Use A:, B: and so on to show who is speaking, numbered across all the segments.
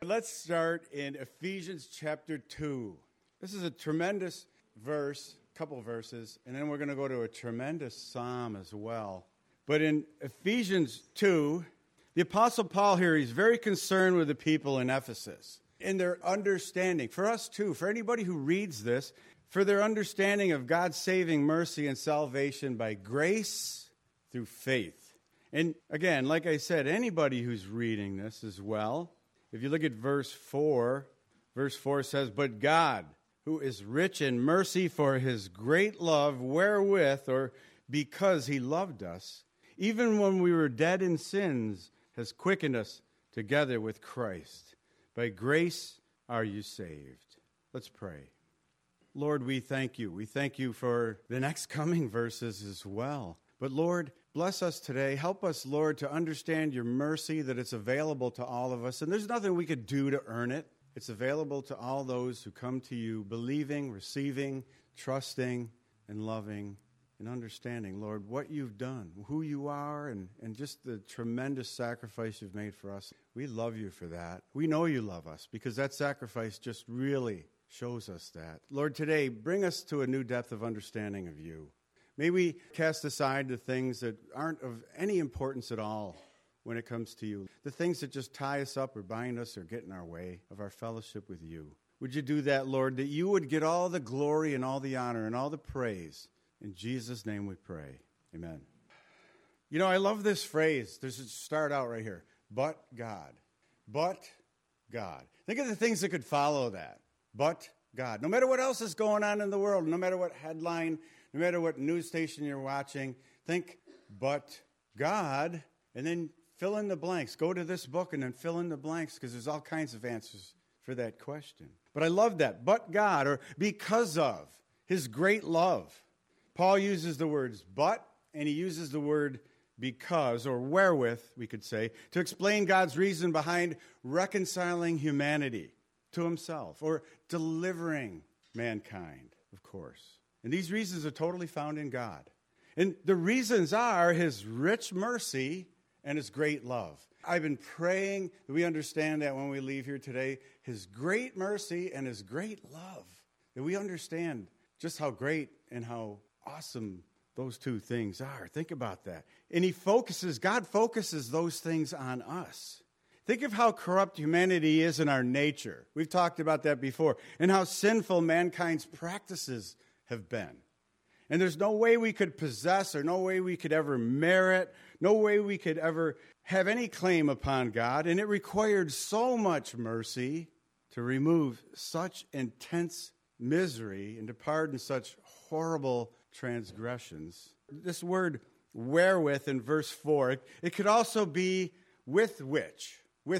A: Let's start in Ephesians chapter 2. This is a tremendous verse, couple verses, and then we're going to go to a tremendous psalm as well. But in Ephesians 2, the Apostle Paul here, he's very concerned with the people in Ephesus, in their understanding. For us too, for anybody who reads this, for their understanding of God's saving mercy and salvation by grace through faith. And again, like I said, anybody who's reading this as well, if you look at verse 4 says, "But God, who is rich in mercy for his great love, wherewith, or because he loved us, even when we were dead in sins, has quickened us together with Christ. By grace are you saved." Let's pray. Lord, we thank you. We thank you for the next coming verses as well. But Lord, bless us today. Help us, Lord, to understand your mercy, that it's available to all of us. And there's nothing we could do to earn it. It's available to all those who come to you, believing, receiving, trusting, and loving, and understanding, Lord, what you've done, who you are, and just the tremendous sacrifice you've made for us. We love you for that. We know you love us because that sacrifice just really shows us that. Lord, today, bring us to a new depth of understanding of you. May we cast aside the things that aren't of any importance at all when it comes to you, the things that just tie us up or bind us or get in our way of our fellowship with you. Would you do that, Lord, that you would get all the glory and all the honor and all the praise. In Jesus' name we pray. Amen. You know, I love this phrase. There's a start out right here. But God. But God. Think of the things that could follow that. But God. No matter what else is going on in the world, no matter what headline, no matter what news station you're watching, think, but God, and then fill in the blanks. Go to this book and then fill in the blanks because there's all kinds of answers for that question. But I love that. But God, or because of his great love. Paul uses the words but, and he uses the word because, or wherewith, we could say, to explain God's reason behind reconciling humanity to himself, or delivering mankind, of course. And these reasons are totally found in God. And the reasons are his rich mercy and his great love. I've been praying that we understand that when we leave here today, his great mercy and his great love, that we understand just how great and how awesome those two things are. Think about that. And God focuses those things on us. Think of how corrupt humanity is in our nature. We've talked about that before. And how sinful mankind's practices have been. And there's no way we could possess, or no way we could ever merit, no way we could ever have any claim upon God. And it required so much mercy to remove such intense misery and to pardon such horrible transgressions. This word wherewith in verse 4, it could also be with which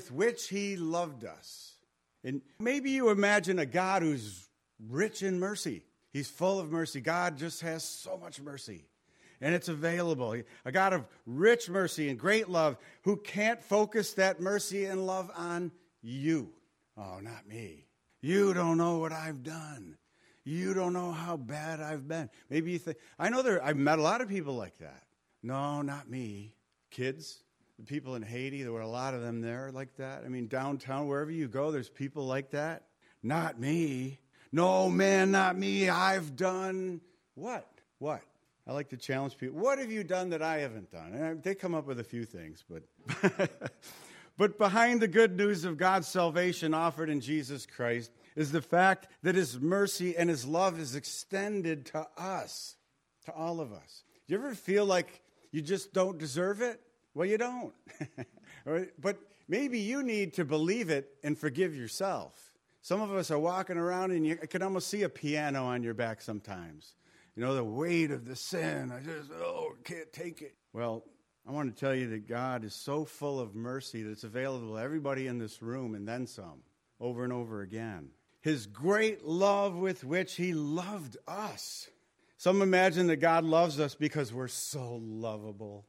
A: he loved us. And maybe you imagine a God who's rich in mercy. He's full of mercy. God just has so much mercy, and it's available. A God of rich mercy and great love who can't focus that mercy and love on you. Oh, not me. You don't know what I've done. You don't know how bad I've been. Maybe you think, I've met a lot of people like that. No, not me. Kids, the people in Haiti, there were a lot of them there like that. I mean, downtown, wherever you go, there's people like that. Not me. No, man, not me. I've done what? What? I like to challenge people. What have you done that I haven't done? And they come up with a few things, but but behind the good news of God's salvation offered in Jesus Christ is the fact that his mercy and his love is extended to us, to all of us. Do you ever feel like you just don't deserve it? Well, you don't. Right? But maybe you need to believe it and forgive yourself. Some of us are walking around and you can almost see a piano on your back sometimes. You know, the weight of the sin. I just, can't take it. Well, I want to tell you that God is so full of mercy that it's available to everybody in this room and then some, over and over again. His great love with which he loved us. Some imagine that God loves us because we're so lovable.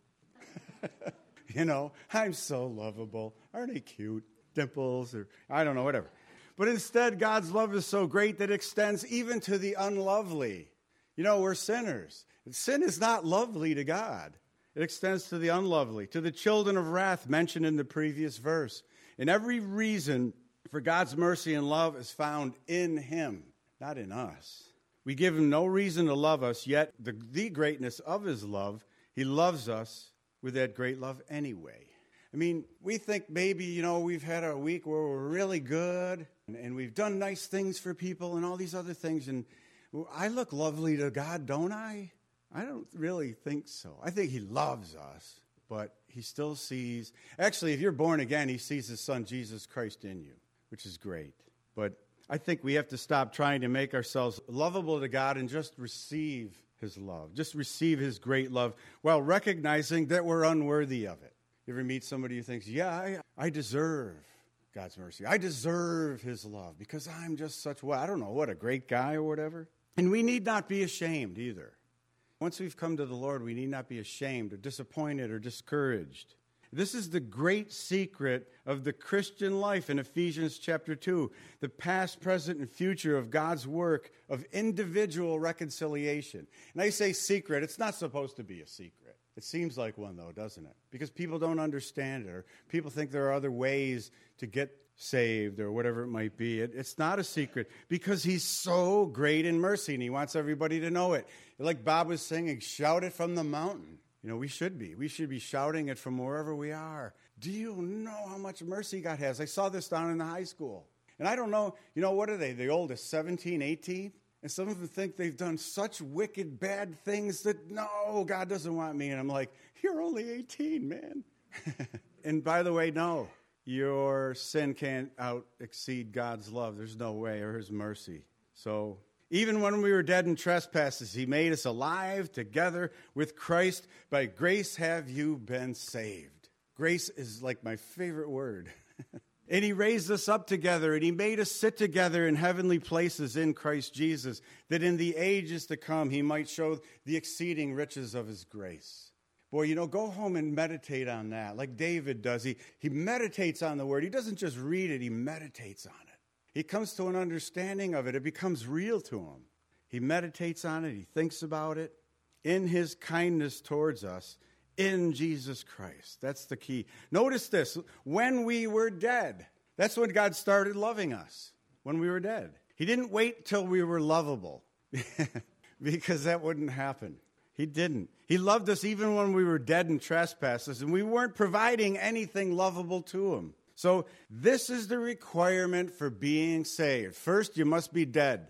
A: You know, I'm so lovable. Aren't they cute? Dimples or I don't know, whatever. But instead, God's love is so great that it extends even to the unlovely. You know, we're sinners. Sin is not lovely to God. It extends to the unlovely, to the children of wrath mentioned in the previous verse. And every reason For God's mercy and love is found in him, not in us. We give him no reason to love us, yet the greatness of his love, he loves us with that great love anyway. I mean, we think maybe, we've had a week where we're really good and we've done nice things for people and all these other things. And I look lovely to God, don't I? I don't really think so. I think he loves us, but he still sees. Actually, if you're born again, he sees his son, Jesus Christ, in you, which is great. But I think we have to stop trying to make ourselves lovable to God and just receive his love. Just receive his great love while recognizing that we're unworthy of it. You ever meet somebody who thinks, I deserve God's mercy. I deserve his love because I'm just such, a great guy or whatever. And we need not be ashamed either. Once we've come to the Lord, we need not be ashamed or disappointed or discouraged. This is the great secret of the Christian life in Ephesians chapter 2, the past, present, and future of God's work of individual reconciliation. And I say secret, it's not supposed to be a secret. It seems like one, though, doesn't it? Because people don't understand it, or people think there are other ways to get saved, or whatever it might be. It's not a secret, because he's so great in mercy, and he wants everybody to know it. Like Bob was singing, shout it from the mountain. We should be. We should be shouting it from wherever we are. Do you know how much mercy God has? I saw this down in the high school. And I don't know, what are they? The oldest, 17, 18? And some of them think they've done such wicked, bad things that, no, God doesn't want me. And I'm like, you're only 18, man. And by the way, no, your sin can't exceed God's love. There's no way, or his mercy. So even when we were dead in trespasses, he made us alive together with Christ. By grace have you been saved. Grace is like my favorite word. And he raised us up together, and he made us sit together in heavenly places in Christ Jesus, that in the ages to come he might show the exceeding riches of his grace. Boy, go home and meditate on that, like David does. He meditates on the word. He doesn't just read it, he meditates on it. He comes to an understanding of it. It becomes real to him. He meditates on it. He thinks about it in his kindness towards us in Jesus Christ. That's the key. Notice this. When we were dead, that's when God started loving us, when we were dead. He didn't wait till we were lovable because that wouldn't happen. He didn't. He loved us even when we were dead in trespasses, and we weren't providing anything lovable to him. So this is the requirement for being saved. First, you must be dead.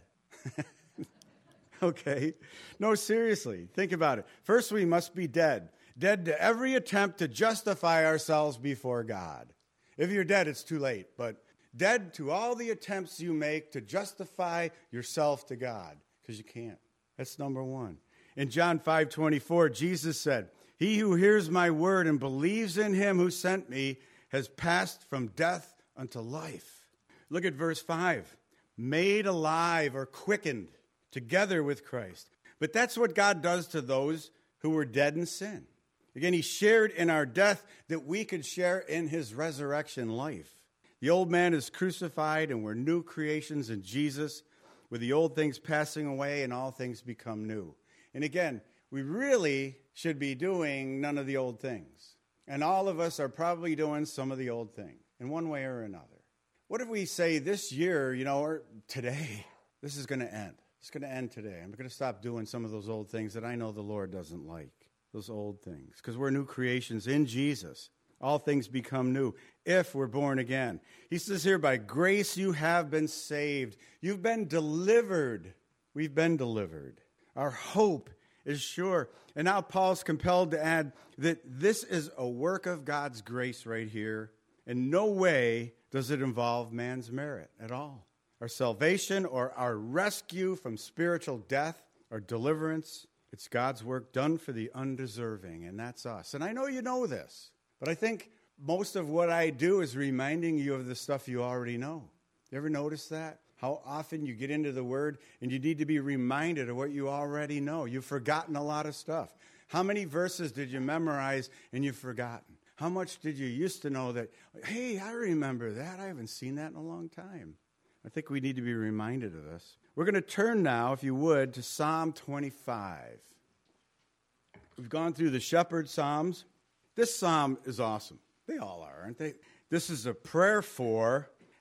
A: Okay? No, seriously. Think about it. First, we must be dead. Dead to every attempt to justify ourselves before God. If you're dead, it's too late. But dead to all the attempts you make to justify yourself to God. Because you can't. That's number one. In John 5:24, Jesus said, "He who hears my word and believes in him who sent me has passed from death unto life." Look at verse 5. Made alive or quickened together with Christ. But that's what God does to those who were dead in sin. Again, he shared in our death that we could share in his resurrection life. The old man is crucified and we're new creations in Jesus, with the old things passing away and all things become new. And again, we really should be doing none of the old things. And all of us are probably doing some of the old things in one way or another. What if we say this year, or today, this is going to end. It's going to end today. I'm going to stop doing some of those old things that I know the Lord doesn't like. Those old things. Because we're new creations in Jesus. All things become new if we're born again. He says here, by grace you have been saved. You've been delivered. We've been delivered. Our hope is sure. And now Paul's compelled to add that this is a work of God's grace right here. In no way does it involve man's merit at all. Our salvation or our rescue from spiritual death, our deliverance, it's God's work done for the undeserving, and that's us. And I know you know this, but I think most of what I do is reminding you of the stuff you already know. You ever notice that? How often you get into the Word and you need to be reminded of what you already know. You've forgotten a lot of stuff. How many verses did you memorize and you've forgotten? How much did you used to know that, hey, I remember that. I haven't seen that in a long time. I think we need to be reminded of this. We're going to turn now, if you would, to Psalm 25. We've gone through the Shepherd Psalms. This psalm is awesome. They all are, aren't they? This is a prayer for,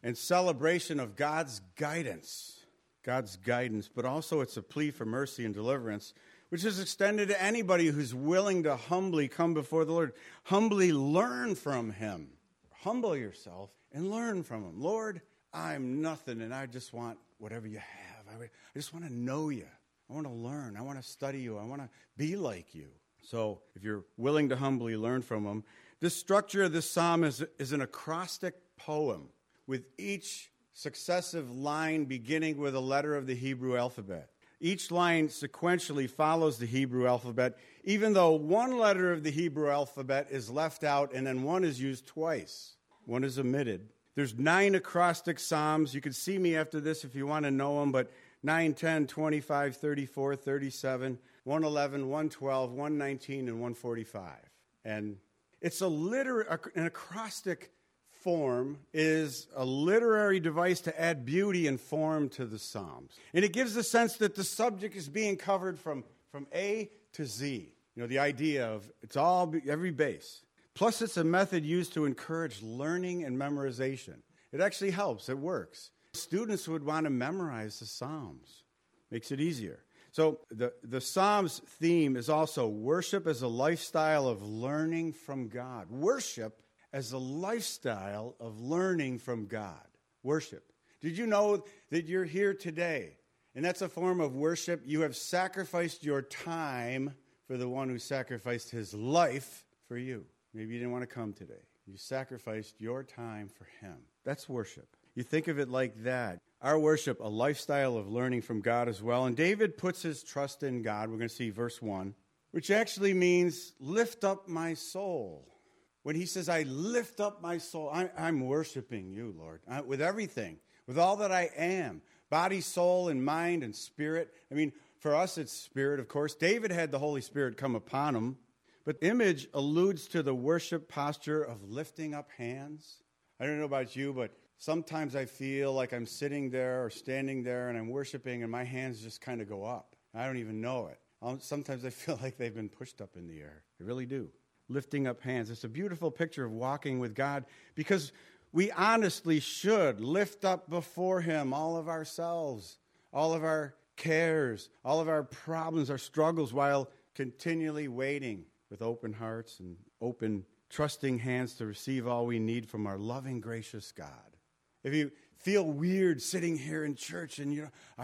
A: and celebration of God's guidance. God's guidance, but also it's a plea for mercy and deliverance, which is extended to anybody who's willing to humbly come before the Lord. Humbly learn from him. Humble yourself and learn from him. Lord, I'm nothing, and I just want whatever you have. I just want to know you. I want to learn. I want to study you. I want to be like you. So if you're willing to humbly learn from him, the structure of this psalm is an acrostic poem with each successive line beginning with a letter of the Hebrew alphabet. Each line sequentially follows the Hebrew alphabet, even though one letter of the Hebrew alphabet is left out and then one is used twice. One is omitted. There's 9 acrostic psalms. You can see me after this if you want to know them, but 9, 10, 25, 34, 37, 111, 112, 119, and 145. And it's an acrostic form is a literary device to add beauty and form to the Psalms. And it gives the sense that the subject is being covered from A to Z. You know, the idea of it's all, every base. Plus, it's a method used to encourage learning and memorization. It actually helps. It works. Students would want to memorize the Psalms. Makes it easier. So the Psalms theme is also worship as a lifestyle of learning from God. Worship as a lifestyle of learning from God. Worship. Did you know that you're here today? And that's a form of worship. You have sacrificed your time for the one who sacrificed his life for you. Maybe you didn't want to come today. You sacrificed your time for him. That's worship. You think of it like that. Our worship, a lifestyle of learning from God as well. And David puts his trust in God. We're going to see verse 1, which actually means lift up my soul. When he says, I lift up my soul, I'm worshiping you, Lord, with everything, with all that I am, body, soul, and mind, and spirit. I mean, for us, it's spirit, of course. David had the Holy Spirit come upon him, but image alludes to the worship posture of lifting up hands. I don't know about you, but sometimes I feel like I'm sitting there or standing there and I'm worshiping and my hands just kind of go up. I don't even know it. Sometimes I feel like they've been pushed up in the air. They really do. Lifting up hands. It's a beautiful picture of walking with God because we honestly should lift up before him all of ourselves, all of our cares, all of our problems, our struggles, while continually waiting with open hearts and open, trusting hands to receive all we need from our loving, gracious God. If you feel weird sitting here in church and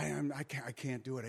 A: I can't do it,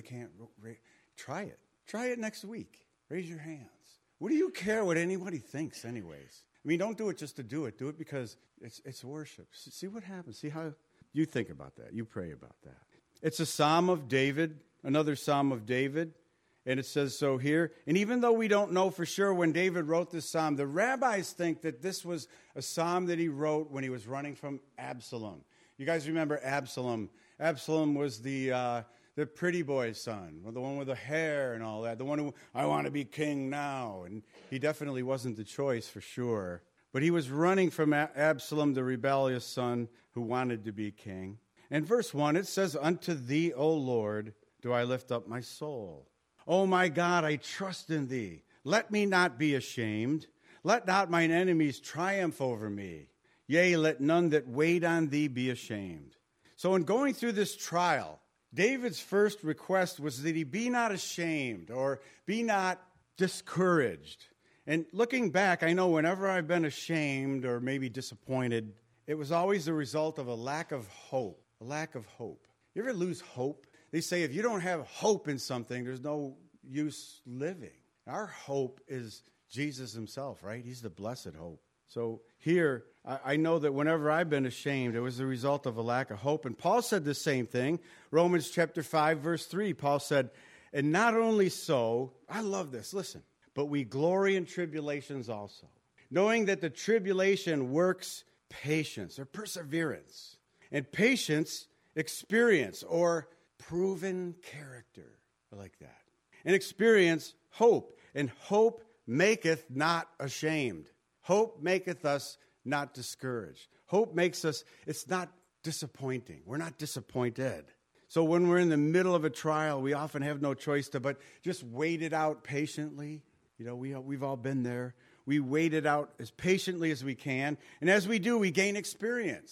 A: try it. Try it next week. Raise your hands. What do you care what anybody thinks anyways? I mean, don't do it just to do it. Do it because it's worship. See what happens. See how you think about that. You pray about that. It's a psalm of David, another psalm of David. And it says so here. And even though we don't know for sure when David wrote this psalm, the rabbis think that this was a psalm that he wrote when he was running from Absalom. You guys remember Absalom? Absalom was the pretty boy's son, the one with the hair and all that, the one who, I want to be king now. And he definitely wasn't the choice for sure. But he was running from Absalom, the rebellious son who wanted to be king. And verse 1, it says, unto thee, O Lord, do I lift up my soul. O my God, I trust in thee. Let me not be ashamed. Let not mine enemies triumph over me. Yea, let none that wait on thee be ashamed. So in going through this trial, David's first request was that he be not ashamed or be not discouraged. And looking back, I know whenever I've been ashamed or maybe disappointed, it was always the result of a lack of hope. A lack of hope. You ever lose hope? They say if you don't have hope in something, there's no use living. Our hope is Jesus himself, right? He's the blessed hope. So here, I know that whenever I've been ashamed, it was the result of a lack of hope. And Paul said the same thing. Romans chapter 5, verse 3, Paul said, and not only so, I love this, listen, but we glory in tribulations also, knowing that the tribulation works patience or perseverance, and patience, experience or proven character. I like that. And experience, hope. And hope maketh not ashamed. Hope maketh us not discouraged. Hope makes us, it's not disappointing. We're not disappointed. So when we're in the middle of a trial, we often have no choice but just wait it out patiently. You know, we've all been there. We wait it out as patiently as we can. And as we do, we gain experience.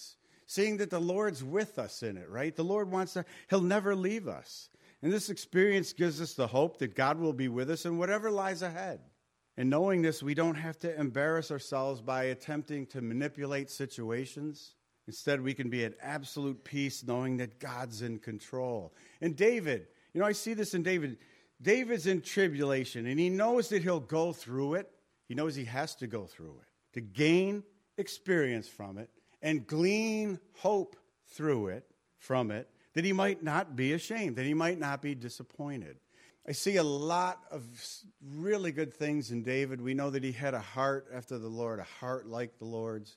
A: seeing that the Lord's with us in it, right? The Lord wants to, he'll never leave us. And this experience gives us the hope that God will be with us in whatever lies ahead. And knowing this, we don't have to embarrass ourselves by attempting to manipulate situations. Instead, we can be at absolute peace knowing that God's in control. And David, I see this in David. David's in tribulation, and he knows that he'll go through it. He knows he has to go through it to gain experience from it and glean hope through it, from it, that he might not be ashamed, that he might not be disappointed. I see a lot of really good things in David. We know that he had a heart after the Lord, a heart like the Lord's.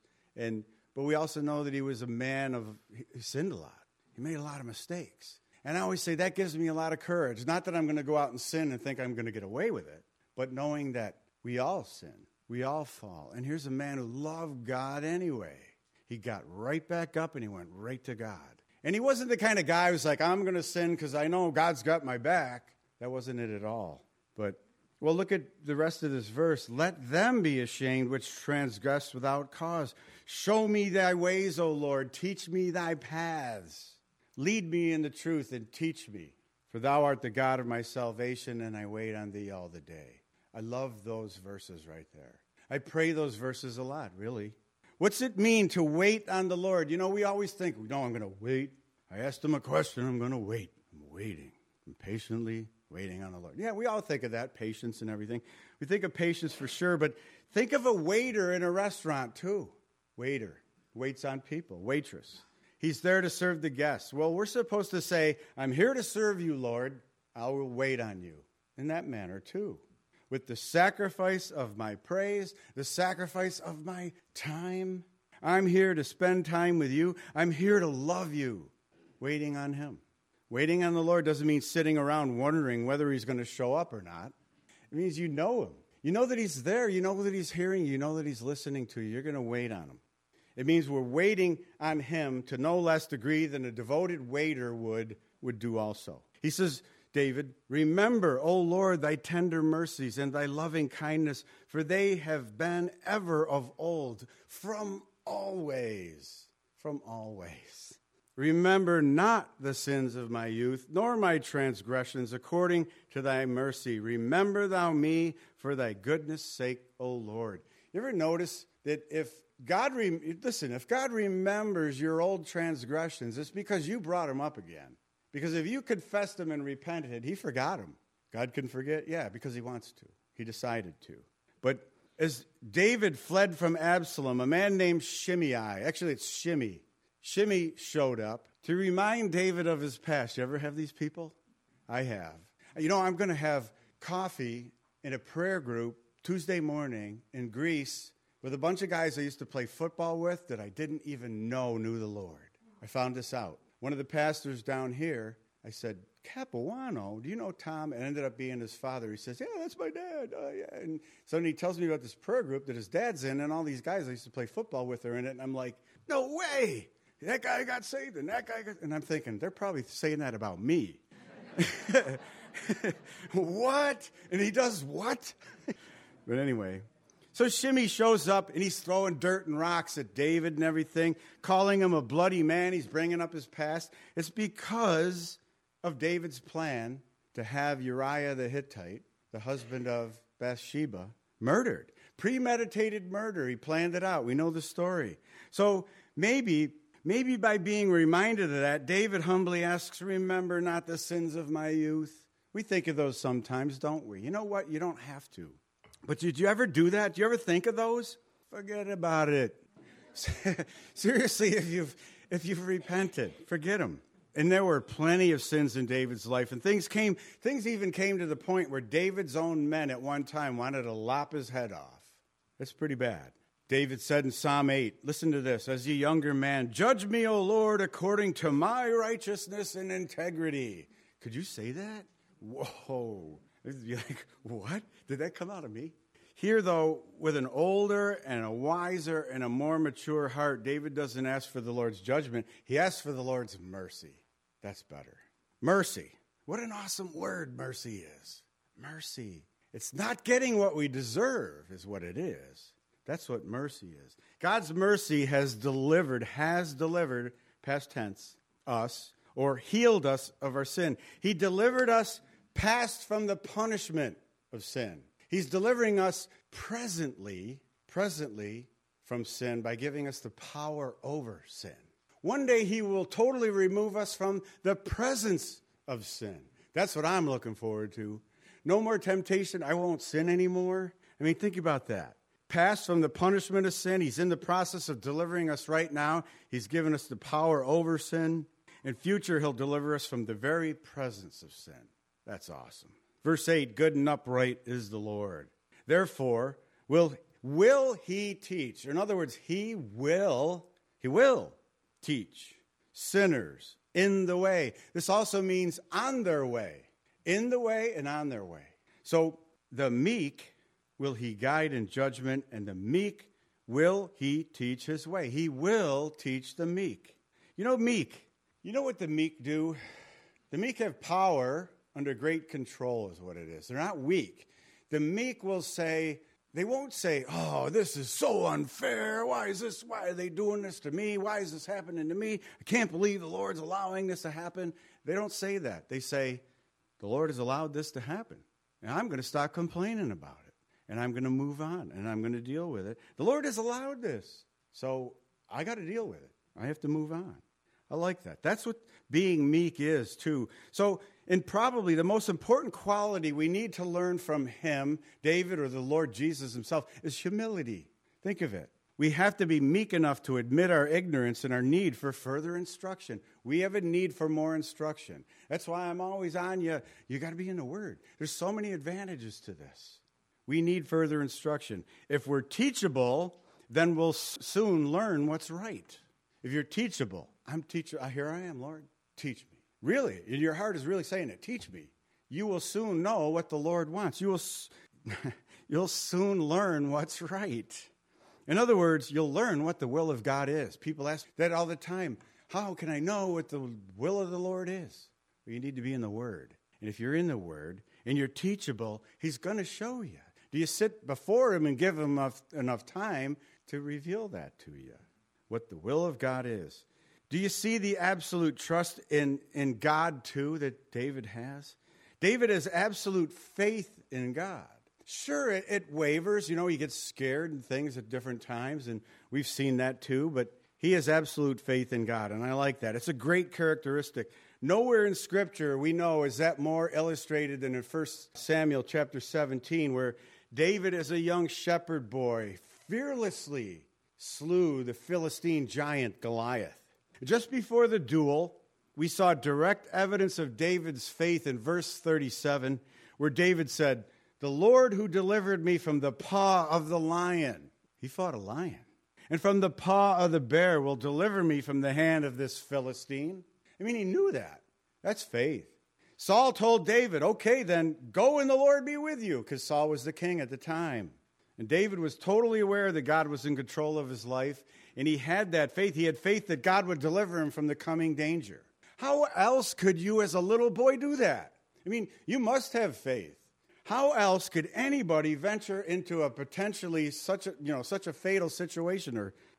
A: But we also know that he was a man he sinned a lot. He made a lot of mistakes. And I always say that gives me a lot of courage. Not that I'm going to go out and sin and think I'm going to get away with it, but knowing that we all sin, we all fall. And here's a man who loved God anyway. He got right back up and he went right to God. And he wasn't the kind of guy who's like, I'm going to sin because I know God's got my back. That wasn't it at all. But, well, look at the rest of this verse. Let them be ashamed which transgress without cause. Show me thy ways, O Lord. Teach me thy paths. Lead me in the truth and teach me. For thou art the God of my salvation, and I wait on thee all the day. I love those verses right there. I pray those verses a lot, really. What's it mean to wait on the Lord? We always think, no, I'm going to wait. I asked him a question, I'm going to wait. I'm waiting. I'm patiently waiting on the Lord. Yeah, we all think of that, patience and everything. We think of patience for sure, but think of a waiter in a restaurant too. Waiter, waits on people. Waitress, he's there to serve the guests. Well, we're supposed to say, I'm here to serve you, Lord. I will wait on you. In that manner too. With the sacrifice of my praise, the sacrifice of my time. I'm here to spend time with you. I'm here to love you. Waiting on him. Waiting on the Lord doesn't mean sitting around wondering whether he's going to show up or not. It means you know him. You know that he's there. You know that he's hearing you. You know that he's listening to you. You're going to wait on him. It means we're waiting on him to no less degree than a devoted waiter would do also. He says, David, remember, O Lord, thy tender mercies and thy loving kindness, for they have been ever of old, from always. Remember not the sins of my youth, nor my transgressions, according to thy mercy. Remember thou me for thy goodness' sake, O Lord. You ever notice that if God remembers your old transgressions, it's because you brought them up again. Because if you confessed them and repented, he forgot them. God can forget? Yeah, because he wants to. He decided to. But as David fled from Absalom, a man named Shimei, actually it's Shimei showed up to remind David of his past. You ever have these people? I have. I'm going to have coffee in a prayer group Tuesday morning in Greece with a bunch of guys I used to play football with that I didn't even know knew the Lord. I found this out. One of the pastors down here, I said, Capuano, do you know Tom? It ended up being his father. He says, yeah, that's my dad. Yeah. And so then he tells me about this prayer group that his dad's in, and all these guys I used to play football with are in it. And I'm like, no way. That guy got saved, and that guy got... And I'm thinking, they're probably saying that about me. What? And he does what? But anyway, so Shimei shows up, and he's throwing dirt and rocks at David and everything, calling him a bloody man. He's bringing up his past. It's because of David's plan to have Uriah the Hittite, the husband of Bathsheba, murdered. Premeditated murder. He planned it out. We know the story. So maybe by being reminded of that, David humbly asks, remember not the sins of my youth. We think of those sometimes, don't we? You know what? You don't have to. But did you ever do that? Do you ever think of those? Forget about it. Seriously, if you've repented, forget them. And there were plenty of sins in David's life. And things even came to the point where David's own men at one time wanted to lop his head off. That's pretty bad. David said in Psalm 8, listen to this, as a younger man, judge me, O Lord, according to my righteousness and integrity. Could you say that? Whoa. You're like, what? Did that come out of me? Here, though, with an older and a wiser and a more mature heart, David doesn't ask for the Lord's judgment. He asks for the Lord's mercy. That's better. Mercy. What an awesome word mercy is. Mercy. It's not getting what we deserve is what it is. That's what mercy is. God's mercy has delivered, past tense, us, or healed us of our sin. He delivered us past from the punishment of sin. He's delivering us presently from sin by giving us the power over sin. One day he will totally remove us from the presence of sin. That's what I'm looking forward to. No more temptation. I won't sin anymore. I mean, think about that. Past from the punishment of sin. He's in the process of delivering us right now. He's given us the power over sin. In future, he'll deliver us from the very presence of sin. That's awesome. Verse 8, good and upright is the Lord. Therefore, will he teach? In other words, he will teach sinners in the way. This also means on their way. In the way and on their way. So the meek will he guide in judgment, and the meek will he teach his way. He will teach the meek. You know what the meek do? The meek have power under great control is what it is. They're not weak. The meek will say, they won't say, oh, this is so unfair. Why are they doing this to me? Why is this happening to me? I can't believe the Lord's allowing this to happen. They don't say that. They say, the Lord has allowed this to happen, and I'm going to stop complaining about it, and I'm going to move on, and I'm going to deal with it. The Lord has allowed this, so I got to deal with it. I have to move on. I like that. That's what being meek is, too. So, and probably the most important quality we need to learn from him, David or the Lord Jesus himself, is humility. Think of it. We have to be meek enough to admit our ignorance and our need for further instruction. We have a need for more instruction. That's why I'm always on you. You got to be in the Word. There's so many advantages to this. We need further instruction. If we're teachable, then we'll soon learn what's right. If you're teachable, here I am, Lord, teach me. Really, and your heart is really saying it, teach me. You will soon know what the Lord wants. You'll soon learn what's right. In other words, you'll learn what the will of God is. People ask that all the time. How can I know what the will of the Lord is? Well, you need to be in the Word. And if you're in the Word and you're teachable, he's going to show you. Do you sit before him and give him enough time to reveal that to you, what the will of God is? Do you see the absolute trust in God, too, that David has? David has absolute faith in God. Sure, it wavers. He gets scared and things at different times, and we've seen that, too. But he has absolute faith in God, and I like that. It's a great characteristic. Nowhere in Scripture we know is that more illustrated than in 1 Samuel chapter 17, where David, as a young shepherd boy, fearlessly slew the Philistine giant Goliath. Just before the duel, we saw direct evidence of David's faith in verse 37, where David said, the Lord who delivered me from the paw of the lion. He fought a lion. And from the paw of the bear will deliver me from the hand of this Philistine. I mean, he knew that. That's faith. Saul told David, okay, then go and the Lord be with you, because Saul was the king at the time. And David was totally aware that God was in control of his life, and he had that faith. He had faith that God would deliver him from the coming danger. How else could you as a little boy do that? I mean, you must have faith. How else could anybody venture into a potentially such a fatal situation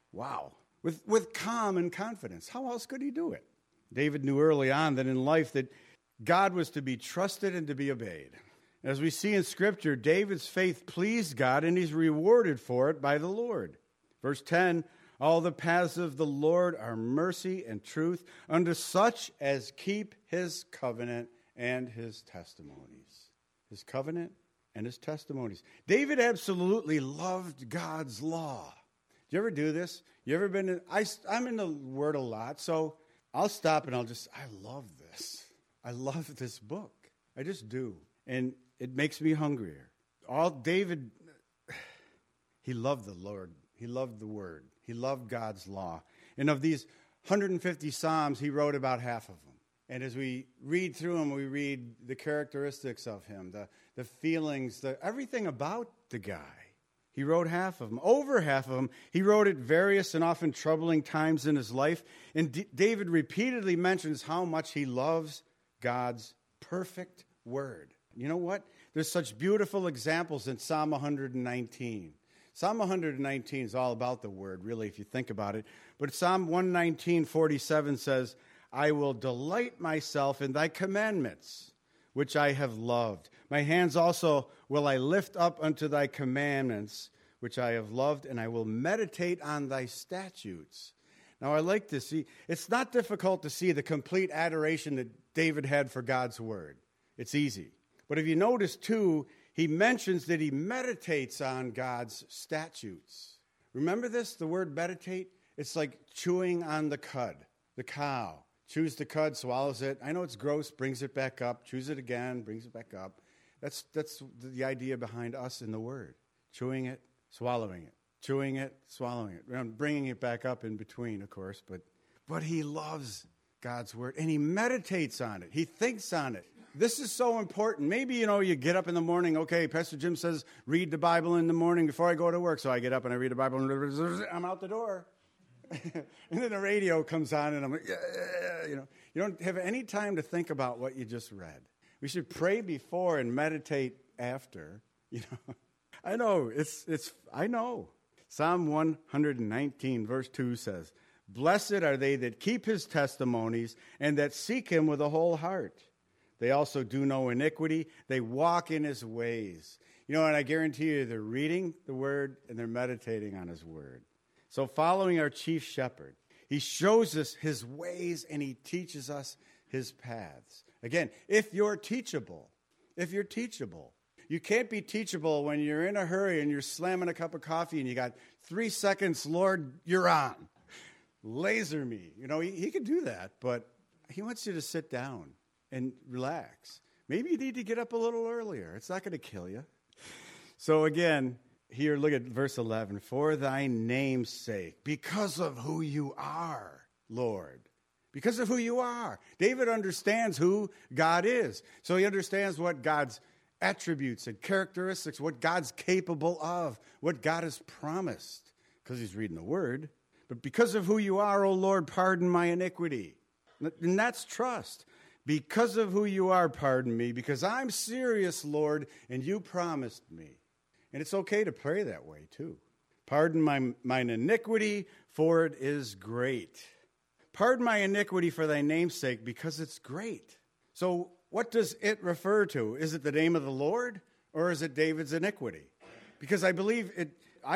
A: with calm and confidence? How else could he do it? David knew early on that in life that God was to be trusted and to be obeyed. As we see in Scripture, David's faith pleased God, and he's rewarded for it by the Lord. Verse 10, all the paths of the Lord are mercy and truth unto such as keep his covenant and his testimonies. His covenant and his testimonies. David absolutely loved God's law. Do you ever do this? You ever been I'm in the Word a lot, so I'll stop and I love this. I love this book. I just do. And it makes me hungrier. David, he loved the Lord. He loved the Word. He loved God's law. And of these 150 Psalms, he wrote about half of them. And as we read through him, we read the characteristics of him, the feelings, everything about the guy. He wrote half of them. Over half of them, he wrote at various and often troubling times in his life. And David repeatedly mentions how much he loves God's perfect word. You know what? There's such beautiful examples in Psalm 119. Psalm 119 is all about the word, really, if you think about it. But Psalm 119:47 says, I will delight myself in thy commandments, which I have loved. My hands also will I lift up unto thy commandments, which I have loved, and I will meditate on thy statutes. Now, I like to see, it's not difficult to see the complete adoration that David had for God's word. It's easy. But if you notice, too, he mentions that he meditates on God's statutes. Remember this, the word meditate? It's like chewing on the cud, the cow. Chews the cud, swallows it. I know it's gross, brings it back up, chews it again, brings it back up. That's the idea behind us in the word. Chewing it, swallowing it. Chewing it, swallowing it. I'm bringing it back up in between, of course, but he loves God's word, and he meditates on it. He thinks on it. This is so important. Maybe, you get up in the morning, okay, Pastor Jim says, read the Bible in the morning before I go to work. So I get up and I read the Bible, and I'm out the door. And then the radio comes on, and I'm like, you don't have any time to think about what you just read. We should pray before and meditate after, I know, I know. Psalm 119, verse 2 says, Blessed are they that keep his testimonies and that seek him with a whole heart. They also do no iniquity. They walk in his ways. And I guarantee you they're reading the word and they're meditating on his word. So following our chief shepherd, he shows us his ways and he teaches us his paths. Again, if you're teachable, you can't be teachable when you're in a hurry and you're slamming a cup of coffee and you got 3 seconds, Lord, you're on. Laser me. He could do that, but he wants you to sit down and relax. Maybe you need to get up a little earlier. It's not going to kill you. So again, here, look at verse 11. For thy name's sake, because of who you are, Lord. Because of who you are. David understands who God is. So he understands what God's attributes and characteristics, what God's capable of, what God has promised, because he's reading the word. But because of who you are, O Lord, pardon my iniquity. And that's trust. Because of who you are, pardon me, because I'm serious, Lord, and you promised me. And it's okay to pray that way, too. Pardon mine iniquity, for it is great. Pardon my iniquity for thy name's sake, because it's great. So what does it refer to? Is it the name of the Lord, or is it David's iniquity? Because I believe it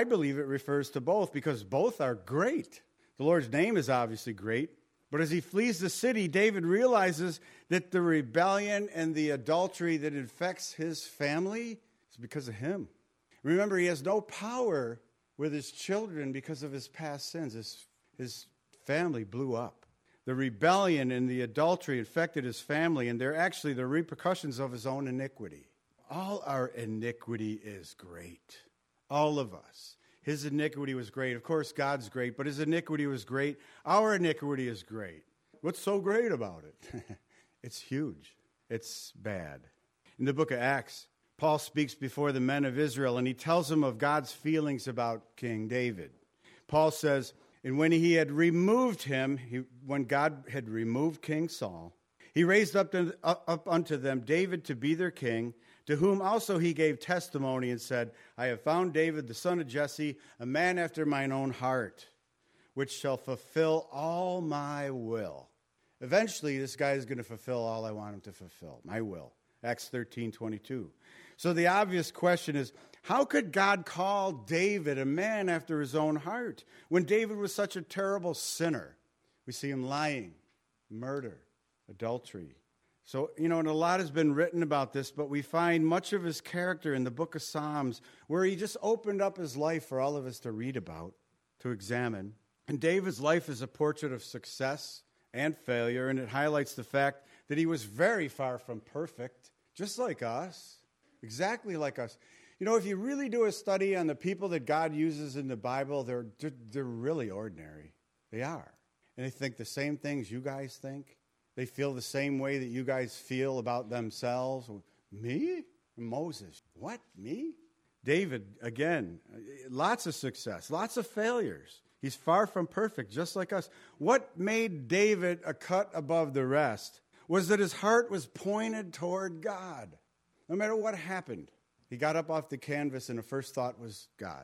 A: refers to both, because both are great. The Lord's name is obviously great, but as he flees the city, David realizes that the rebellion and the adultery that infects his family is because of him. Remember, he has no power with his children because of his past sins. His family blew up. The rebellion and the adultery infected his family, and they're actually the repercussions of his own iniquity. All our iniquity is great. All of us. His iniquity was great. Of course, God's great, but his iniquity was great. Our iniquity is great. What's so great about it? It's huge. It's bad. In the book of Acts, Paul speaks before the men of Israel, and he tells them of God's feelings about King David. Paul says, and when he had removed him, when God had removed King Saul, he raised up unto them David to be their king, to whom also he gave testimony and said, I have found David, the son of Jesse, a man after mine own heart, which shall fulfill all my will. Eventually, this guy is going to fulfill all I want him to fulfill, my will. Acts 13:22. So the obvious question is, how could God call David a man after his own heart when David was such a terrible sinner? We see him lying, murder, adultery. So, and a lot has been written about this, but we find much of his character in the book of Psalms where he just opened up his life for all of us to read about, to examine. And David's life is a portrait of success and failure, and it highlights the fact that he was very far from perfect, just like us, exactly like us. If you really do a study on the people that God uses in the Bible, they're really ordinary. They are. And they think the same things you guys think. They feel the same way that you guys feel about themselves. Me? Moses. What? Me? David, again, lots of success, lots of failures. He's far from perfect, just like us. What made David a cut above the rest was that his heart was pointed toward God. No matter what happened, he got up off the canvas and the first thought was God.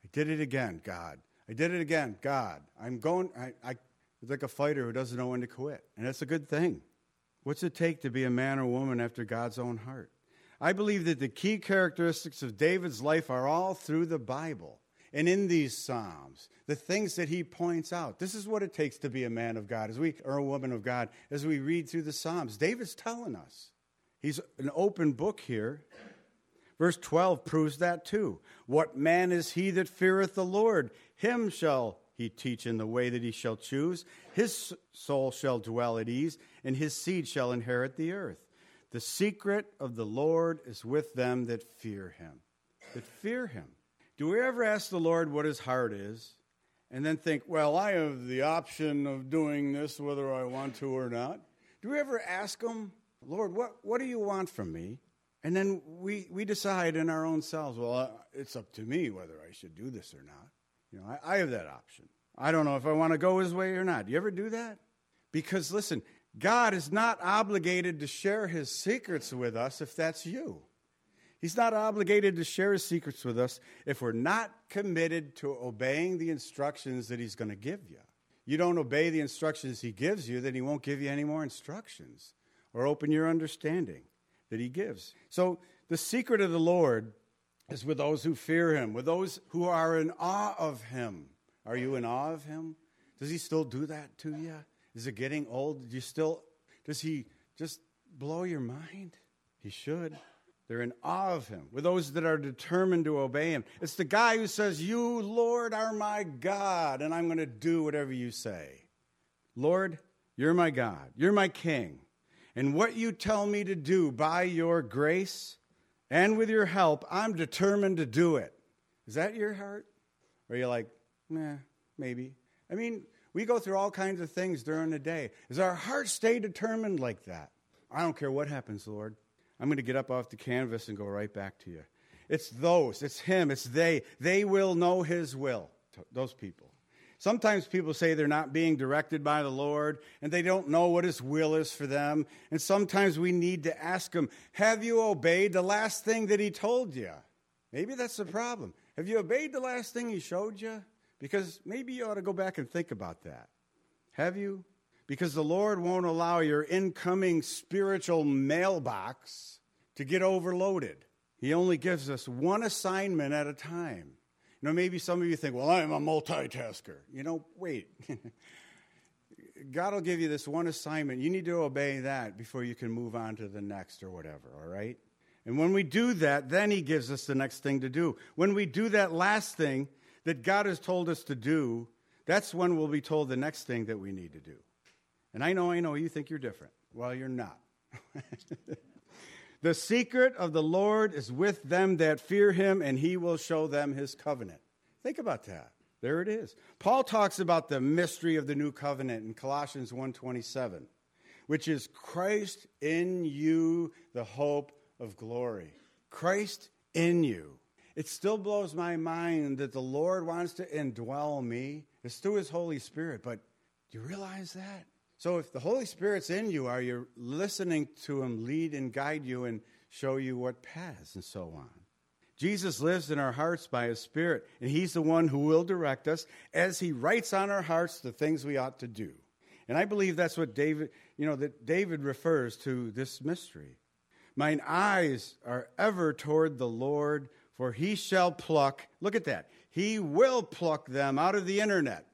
A: I did it again, God. I did it again, God. It's like a fighter who doesn't know when to quit. And that's a good thing. What's it take to be a man or woman after God's own heart? I believe that the key characteristics of David's life are all through the Bible and in these Psalms, the things that he points out. This is what it takes to be a man of God, or a woman of God, as we read through the Psalms. David's telling us. He's an open book here. Verse 12 proves that too. What man is he that feareth the Lord? Him shall he teach in the way that he shall choose. His soul shall dwell at ease, and his seed shall inherit the earth. The secret of the Lord is with them that fear him. That fear him. Do we ever ask the Lord what his heart is, and then think, well, I have the option of doing this whether I want to or not? Do we ever ask him, Lord, what do you want from me? And then we decide in our own selves, well, it's up to me whether I should do this or not. You know, I have that option. I don't know if I want to go his way or not. Do you ever do that? Because, listen, God is not obligated to share his secrets with us if that's you. He's not obligated to share his secrets with us if we're not committed to obeying the instructions that he's going to give you. You don't obey the instructions he gives you, then he won't give you any more instructions or open your understanding that he gives. So the secret of the Lord is with those who fear him, with those who are in awe of him. Are you in awe of him? Does he still do that to you? Is it getting old? Does he just blow your mind? He should. They're in awe of him, with those that are determined to obey him. It's the guy who says, you, Lord, are my God, and I'm going to do whatever you say. Lord, you're my God. You're my King. And what you tell me to do by your grace and with your help, I'm determined to do it. Is that your heart? Or are you like, maybe? I mean, we go through all kinds of things during the day. Does our heart stay determined like that? I don't care what happens, Lord. I'm going to get up off the canvas and go right back to you. It's those. It's him. It's they. They will know his will. Those people. Sometimes people say they're not being directed by the Lord, and they don't know what his will is for them. And sometimes we need to ask them, have you obeyed the last thing that he told you? Maybe that's the problem. Have you obeyed the last thing he showed you? Because maybe you ought to go back and think about that. Have you? Because the Lord won't allow your incoming spiritual mailbox to get overloaded. He only gives us one assignment at a time. You know, maybe some of you think, well, I'm a multitasker. You know, wait. God will give you this one assignment. You need to obey that before you can move on to the next or whatever, all right? And when we do that, then he gives us the next thing to do. When we do that last thing that God has told us to do, that's when we'll be told the next thing that we need to do. And I know, you think you're different. Well, you're not. The secret of the Lord is with them that fear him, and he will show them his covenant. Think about that. There it is. Paul talks about the mystery of the new covenant in Colossians 1:27, which is Christ in you, the hope of glory. Christ in you. It still blows my mind that the Lord wants to indwell me. It's through his Holy Spirit, but do you realize that? So if the Holy Spirit's in you, are you listening to him lead and guide you and show you what paths and so on? Jesus lives in our hearts by his Spirit, and he's the one who will direct us as he writes on our hearts the things we ought to do. And I believe that's what David refers to this mystery. Mine eyes are ever toward the Lord, for he shall pluck, look at that, he will pluck them out of the internet.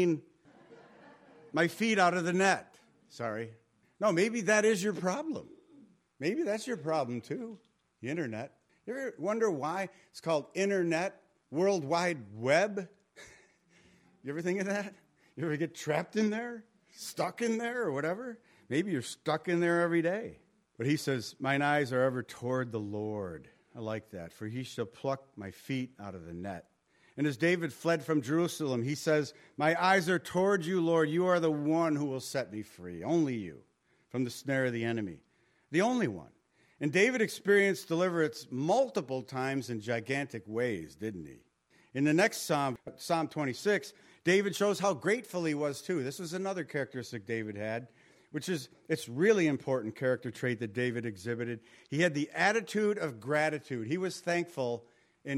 A: My feet out of the net. Sorry. No, maybe that is your problem. Maybe that's your problem too, the internet. You ever wonder why it's called Internet, World Wide Web? You ever think of that? You ever get trapped in there? Stuck in there or whatever? Maybe you're stuck in there every day. But he says, mine eyes are ever toward the Lord. I like that. For he shall pluck my feet out of the net. And as David fled from Jerusalem, he says, my eyes are toward you, Lord. You are the one who will set me free. Only you from the snare of the enemy. The only one. And David experienced deliverance multiple times in gigantic ways, didn't he? In the next Psalm, Psalm 26, David shows how grateful he was too. This was another characteristic David had, it's really important character trait that David exhibited. He had the attitude of gratitude. He was thankful in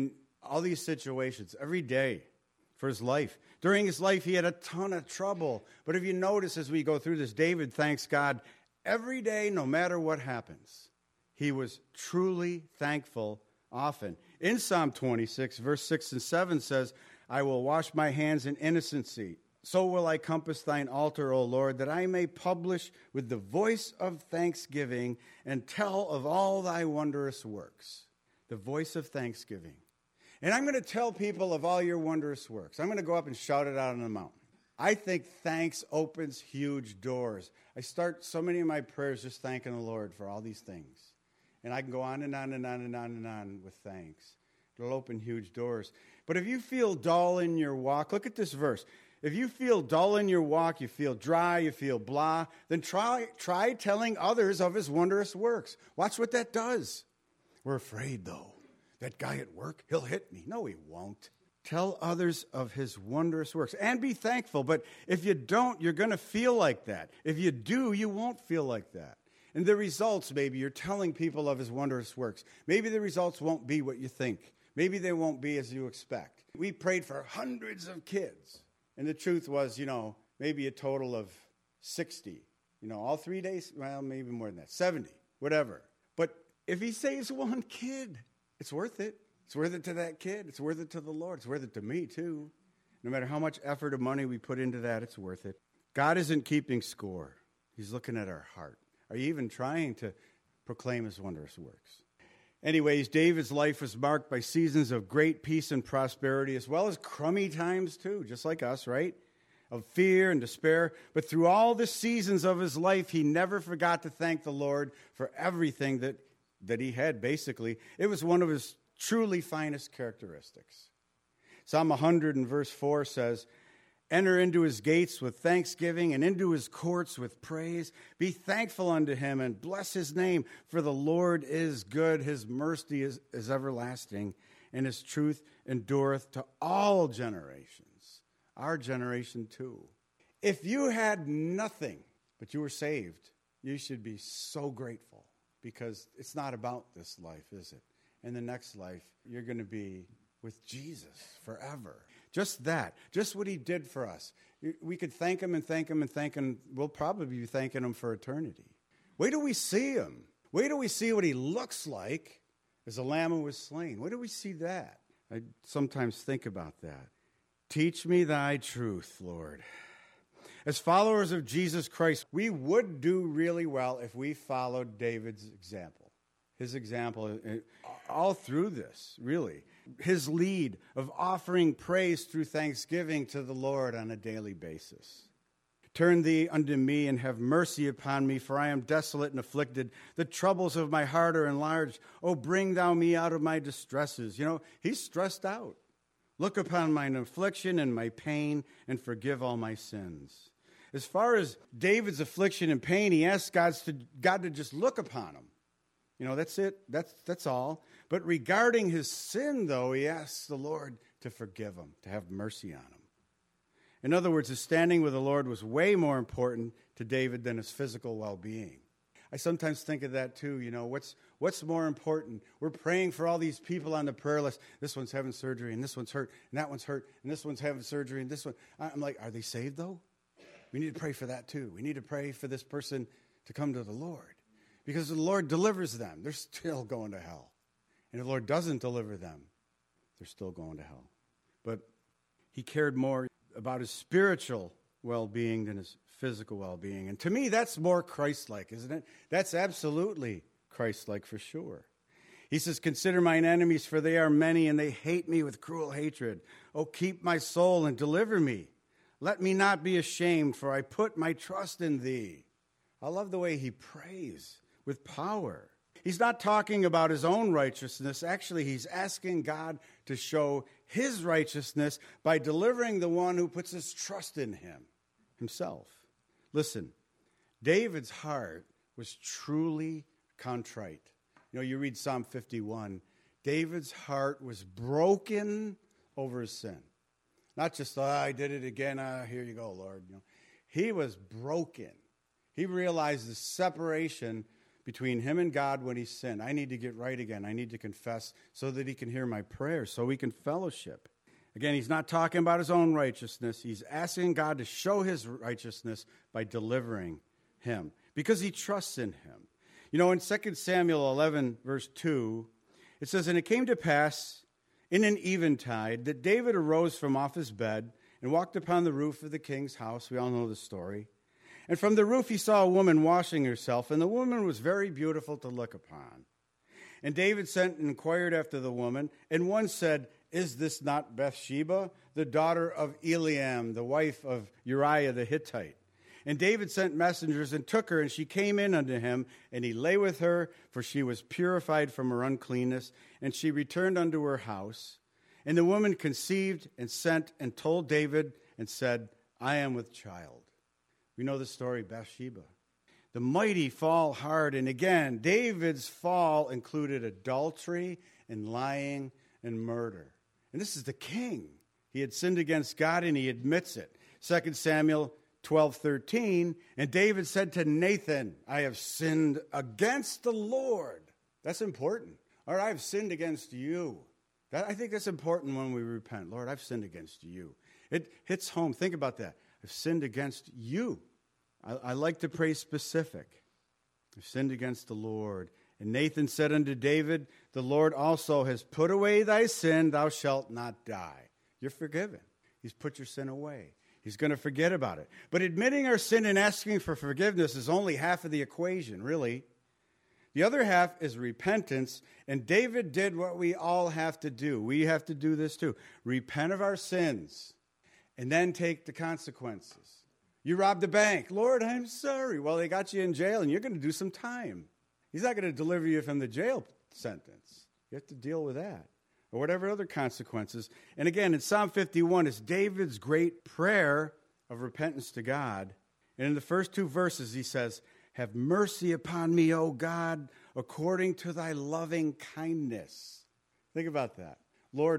A: all these situations every day for his life. During his life, he had a ton of trouble. But if you notice as we go through this, David thanks God every day, no matter what happens. He was truly thankful often. In Psalm 26, verse 6 and 7 says, I will wash my hands in innocency. So will I compass thine altar, O Lord, that I may publish with the voice of thanksgiving and tell of all thy wondrous works. The voice of thanksgiving. And I'm going to tell people of all your wondrous works. I'm going to go up and shout it out on the mountain. I think thanks opens huge doors. I start so many of my prayers just thanking the Lord for all these things. And I can go on and on and on and on and on with thanks. It'll open huge doors. But if you feel dull in your walk, look at this verse. If you feel dull in your walk, you feel dry, you feel blah, then try telling others of his wondrous works. Watch what that does. We're afraid, though. That guy at work, he'll hit me. No, he won't. Tell others of his wondrous works and be thankful. But if you don't, you're going to feel like that. If you do, you won't feel like that. And the results, maybe you're telling people of his wondrous works. Maybe the results won't be what you think. Maybe they won't be as you expect. We prayed for hundreds of kids. And the truth was, maybe a total of 60. All 3 days, well, maybe more than that, 70, whatever. But if he saves one kid, it's worth it. It's worth it to that kid. It's worth it to the Lord. It's worth it to me, too. No matter how much effort or money we put into that, it's worth it. God isn't keeping score. He's looking at our heart. Are you even trying to proclaim his wondrous works? Anyways, David's life was marked by seasons of great peace and prosperity, as well as crummy times, too, just like us, right? Of fear and despair. But through all the seasons of his life, he never forgot to thank the Lord for everything that he had, basically. It was one of his truly finest characteristics. Psalm 100 and verse 4 says, enter into his gates with thanksgiving and into his courts with praise. Be thankful unto him and bless his name, for the Lord is good. His mercy is everlasting, and his truth endureth to all generations. Our generation too. If you had nothing, but you were saved, you should be so grateful, because it's not about this life, is it? In the next life, you're going to be with Jesus forever. Just that. Just what he did for us. We could thank him and thank him and thank him. We'll probably be thanking him for eternity. Wait till we see him. Wait till we see what he looks like as a lamb who was slain. Wait till we see that. I sometimes think about that. Teach me thy truth, Lord. As followers of Jesus Christ, we would do really well if we followed David's example. His example all through this, really. His lead of offering praise through thanksgiving to the Lord on a daily basis. Turn thee unto me and have mercy upon me, for I am desolate and afflicted. The troubles of my heart are enlarged. Oh, bring thou me out of my distresses. He's stressed out. Look upon mine affliction and my pain and forgive all my sins. As far as David's affliction and pain, he asked God to just look upon him. That's it. That's all. But regarding his sin, though, he asks the Lord to forgive him, to have mercy on him. In other words, his standing with the Lord was way more important to David than his physical well-being. I sometimes think of that, too. What's more important? We're praying for all these people on the prayer list. This one's having surgery, and this one's hurt, and that one's hurt, and this one's having surgery, and this one. I'm like, are they saved, though? We need to pray for that, too. We need to pray for this person to come to the Lord. Because the Lord delivers them. They're still going to hell. And if the Lord doesn't deliver them, they're still going to hell. But he cared more about his spiritual well-being than his physical well-being. And to me, that's more Christ-like, isn't it? That's absolutely Christ-like for sure. He says, consider mine enemies, for they are many, and they hate me with cruel hatred. Oh, keep my soul and deliver me. Let me not be ashamed, for I put my trust in thee. I love the way he prays with power. He's not talking about his own righteousness. Actually, he's asking God to show his righteousness by delivering the one who puts his trust in him, himself. Listen, David's heart was truly contrite. You read Psalm 51. David's heart was broken over his sin. Not just, I did it again. Here you go, Lord. He was broken. He realized the separation between him and God when he sinned. I need to get right again. I need to confess so that he can hear my prayers, so we can fellowship. Again, he's not talking about his own righteousness. He's asking God to show his righteousness by delivering him because he trusts in him. You know, in 2 Samuel 11, verse 2, it says, "And it came to pass in an eventide that David arose from off his bed and walked upon the roof of the king's house." We all know the story. "And from the roof he saw a woman washing herself, and the woman was very beautiful to look upon. And David sent and inquired after the woman, and one said, 'Is this not Bathsheba, the daughter of Eliam, the wife of Uriah the Hittite?' And David sent messengers and took her, and she came in unto him, and he lay with her, for she was purified from her uncleanness, and she returned unto her house. And the woman conceived and sent and told David and said, 'I am with child.'" We know the story, Bathsheba. The mighty fall hard, and again, David's fall included adultery and lying and murder. And this is the king. He had sinned against God, and he admits it. 2 Samuel 12:13, "And David said to Nathan, 'I have sinned against the Lord.'" That's important. All right, I've sinned against you. I think that's important when we repent. Lord, I've sinned against you. It hits home. Think about that. I've sinned against you. I like to pray specific. I've sinned against the Lord. "And Nathan said unto David, The Lord also has put away thy sin. Thou shalt not die." You're forgiven. He's put your sin away. He's going to forget about it. But admitting our sin and asking for forgiveness is only half of the equation, really. The other half is repentance, and David did what we all have to do. We have to do this too. Repent of our sins, and then take the consequences. You robbed a bank. "Lord, I'm sorry." Well, they got you in jail, and you're going to do some time. He's not going to deliver you from the jail sentence. You have to deal with that, or whatever other consequences. And again, in Psalm 51, it's David's great prayer of repentance to God. And in the first two verses, he says, "Have mercy upon me, O God, according to thy loving kindness." Think about that. Lord,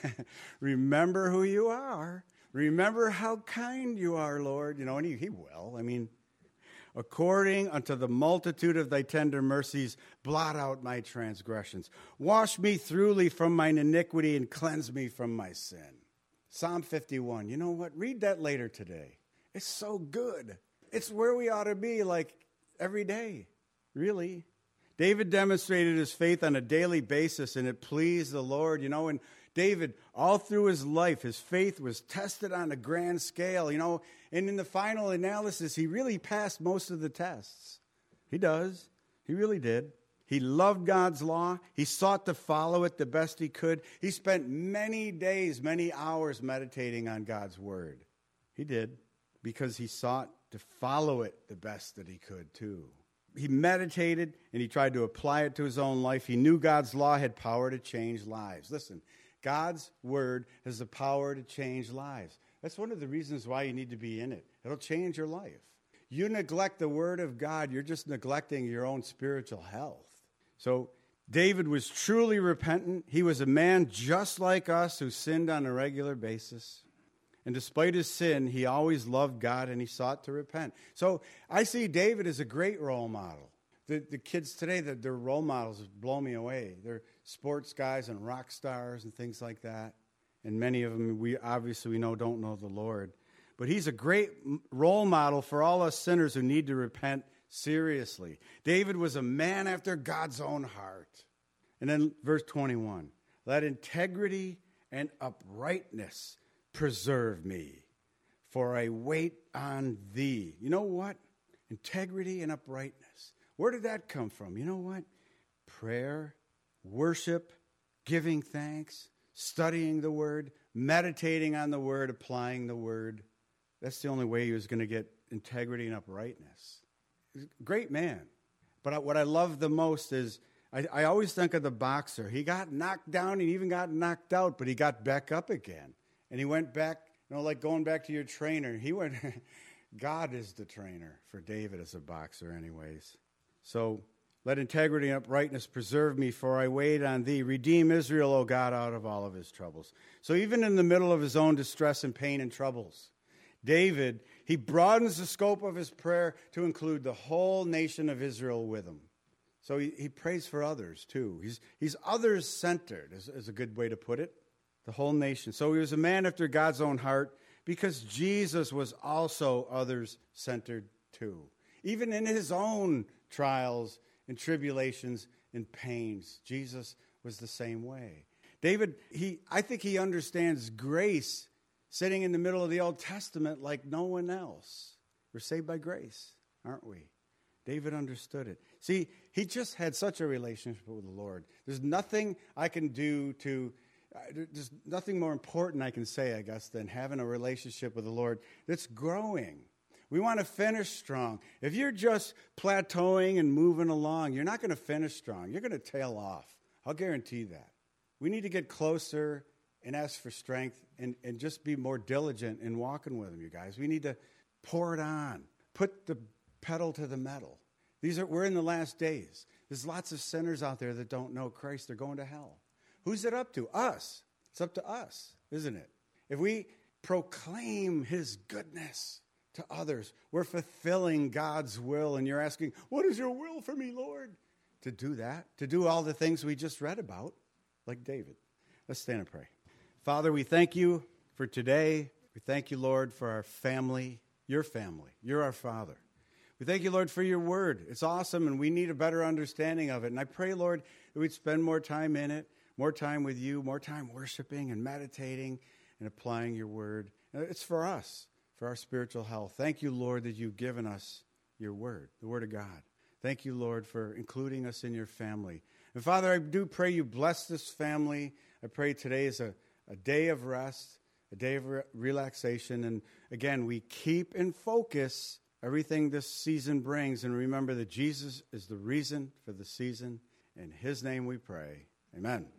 A: remember who you are. Remember how kind you are, Lord. You know, and he will. I mean, "According unto the multitude of thy tender mercies, blot out my transgressions. Wash me thoroughly from mine iniquity and cleanse me from my sin." Psalm 51. You know what? Read that later today. It's so good. It's where we ought to be, like, every day, really. David demonstrated his faith on a daily basis, and it pleased the Lord. You know, and David, all through his life, his faith was tested on a grand scale, you know, and in the final analysis, he really passed most of the tests. He does. He really did. He loved God's law. He sought to follow it the best he could. He spent many days, many hours meditating on God's word. He did, because he sought to follow it the best that he could, too. He meditated, and he tried to apply it to his own life. He knew God's law had power to change lives. Listen, God's word has the power to change lives. That's one of the reasons why you need to be in it. It'll change your life. You neglect the word of God, you're just neglecting your own spiritual health. So David was truly repentant. He was a man just like us who sinned on a regular basis. And despite his sin, he always loved God and he sought to repent. So I see David as a great role model. The kids today, their role models blow me away. They're sports guys and rock stars and things like that. And many of them, we know don't know the Lord. But he's a great role model for all us sinners who need to repent seriously. David was a man after God's own heart. And then verse 21, "Let integrity and uprightness preserve me, for I wait on thee." You know what? Integrity and uprightness. Where did that come from? You know what? Prayer, worship, giving thanks, studying the word, meditating on the word, applying the word. That's the only way he was going to get integrity and uprightness. He's a great man. But what I love the most is, I always think of the boxer. He got knocked down, he even got knocked out, but he got back up again. And he went back, you know, like going back to your trainer. He went, God is the trainer for David as a boxer anyways. So, "Let integrity and uprightness preserve me, for I wait on thee. Redeem Israel, O God, out of all of his troubles." So even in the middle of his own distress and pain and troubles, David, he broadens the scope of his prayer to include the whole nation of Israel with him. So he prays for others, too. He's others-centered, is a good way to put it, the whole nation. So he was a man after God's own heart because Jesus was also others-centered, too. Even in his own trials and tribulations and pains, Jesus was the same way. David, I think he understands grace sitting in the middle of the Old Testament like no one else. We're saved by grace, aren't we? David understood it. See, he just had such a relationship with the Lord. There's nothing I can do there's nothing more important I can say, I guess, than having a relationship with the Lord that's growing. We want to finish strong. If you're just plateauing and moving along, you're not going to finish strong. You're going to tail off. I'll guarantee that. We need to get closer and ask for strength and just be more diligent in walking with him, you guys. We need to pour it on. Put the pedal to the metal. We're in the last days. There's lots of sinners out there that don't know Christ. They're going to hell. Who's it up to? Us. It's up to us, isn't it? If we proclaim his goodness to others, we're fulfilling God's will. And you're asking, what is your will for me, Lord? To do that, to do all the things we just read about, like David. Let's stand and pray. Father, we thank you for today. We thank you, Lord, for our family, your family. You're our Father. We thank you, Lord, for your word. It's awesome, and we need a better understanding of it. And I pray, Lord, that we'd spend more time in it, more time with you, more time worshiping and meditating and applying your word. It's for us, for our spiritual health. Thank you, Lord, that you've given us your word, the word of God. Thank you, Lord, for including us in your family. And Father, I do pray you bless this family. I pray today is a day of rest, a day of relaxation. And again, we keep in focus everything this season brings. And remember that Jesus is the reason for the season. In his name we pray. Amen.